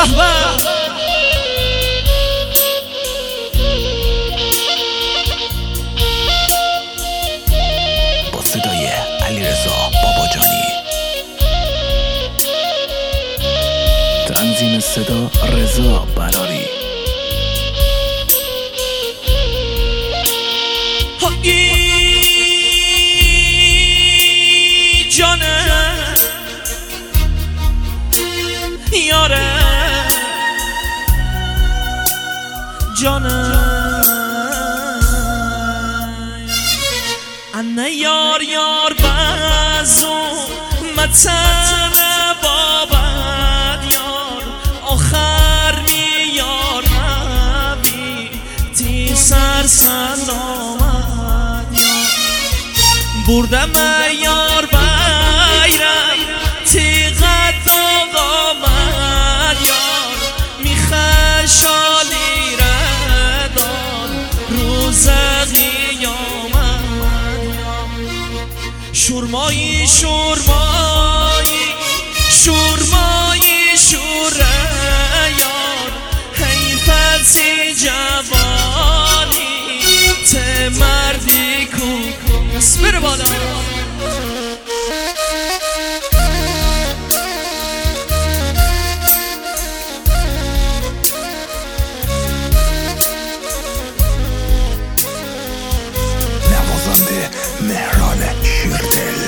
با صدای علیرضا باباجانی، تنظیم صدا رضا بلاری. جانه یاره جانه انه یار یار بازو متن بابد یار آخر می یار نبی تی سر سلامت یار بردم یار بیرم تی قد آقامد یار میخشالی ردان روز قیامت یار شورمایی شورمایی شورمایی شوره یار حیفتی جوانی ته مردی کو بره بالا نوازنده مهران شیردل.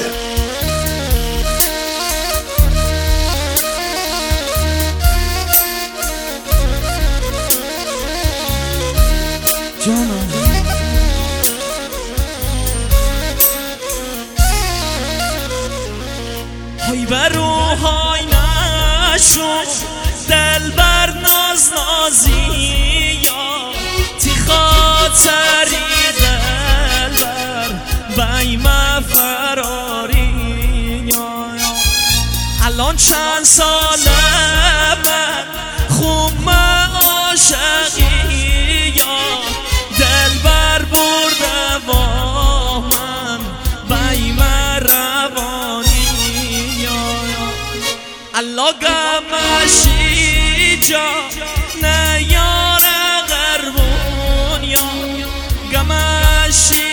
جانم های بروهای نشو دل بر ناز نازی یا تی خاطری دل بر بیم فراری یا الان چند ساله من خوب عاشقی یا دل بر برده با من بیم روانی الله گمشی جا نیار غربون یا گمشی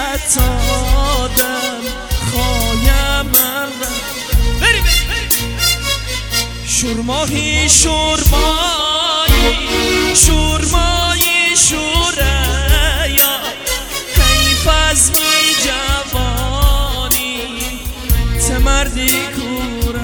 اتادم خوایم بری شورماهی شورمایی شورمایی شوره یا حیف از می جوانی تمردی کوره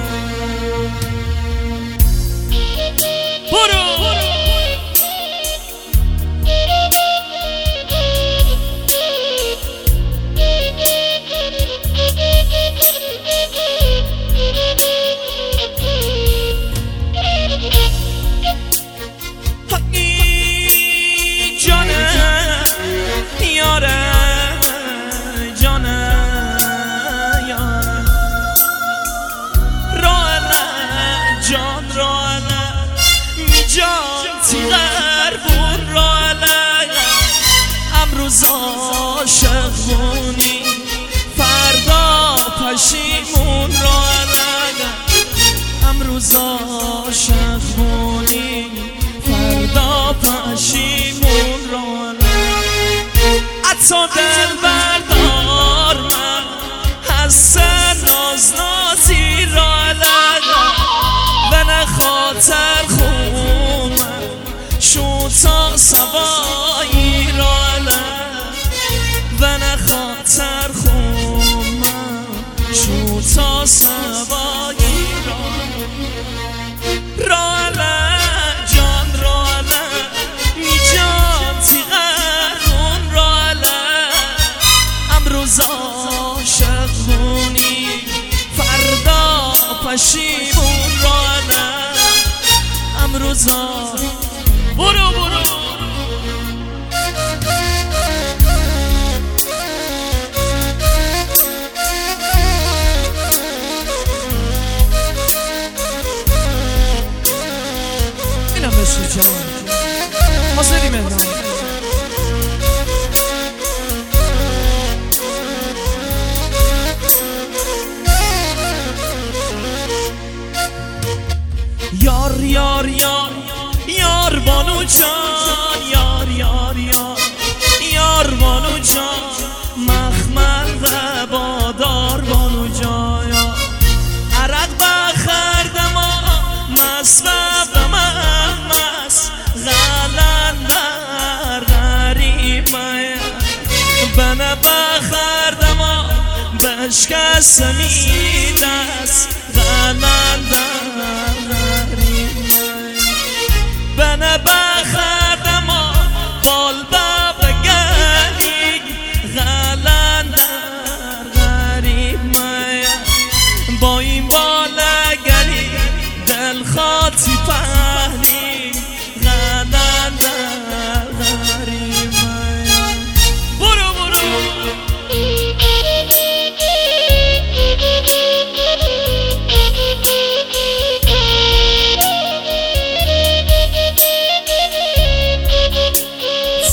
امروز عاشقونی فردا پشیمون را لگم امروز عاشقونی فردا پشیمون را لگم حتی دل بردار من حس ناز نازی را لگم و نخاطر خونم شو تا سوایی را و نخاطر خونم شو تا سوایی را جان را می جان تی قرون را امروز عاشقونی فردا پشیمون را امروز برو برو اینم مثل جان حاضری مهران یار یار یار یار بانو جان، یار یار یار یار بانو جان، مخمل و بادار بانو جان. عرق بخردم مست و مست غلندر غریب بنا بخردم بشکستمی دست غلندر